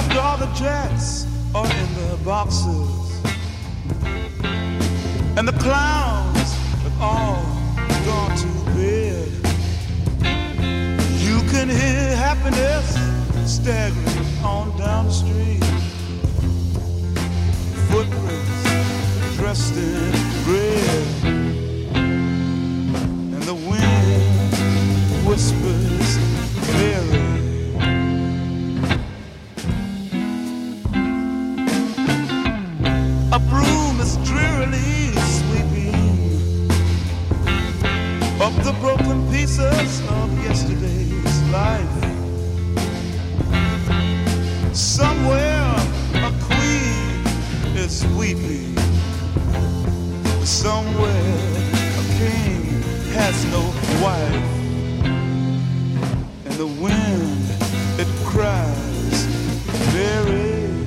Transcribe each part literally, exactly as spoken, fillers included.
After all the jets are in their boxes and the clowns have all gone to bed, you can hear happiness staggering on down the street. Footprints dressed in red, and the wind whispers Mary. A broom is drearily sweeping up the broken pieces of yesterday's life. Somewhere a queen is weeping. Somewhere a king has no wife. And the wind, it cries, Mary.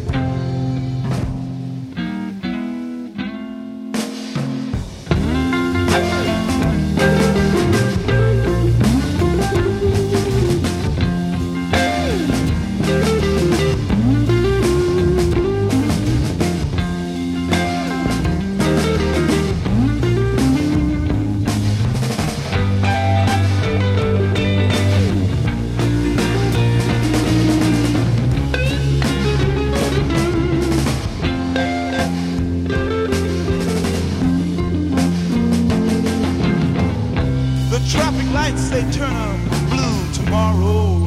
They turn blue tomorrow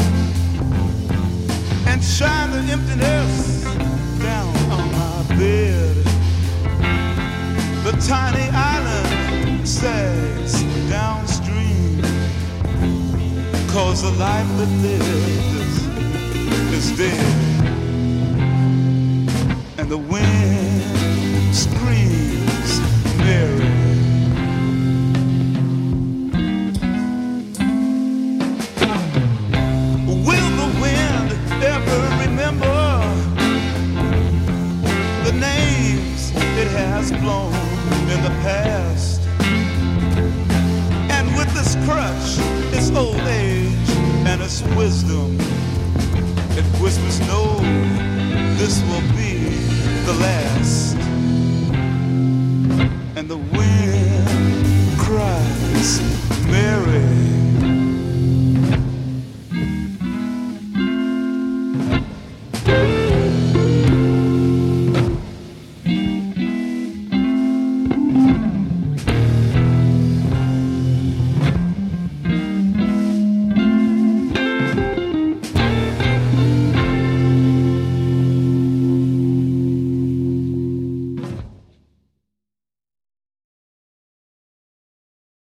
and shine the emptiness down on my bed. The tiny island sags downstream, 'cause the life that lives is dead. And the wind screams Mary. Has blown in the past, and with this crutch, its old age and its wisdom, it whispers, no, this will be the last. And the wind cries, Mary.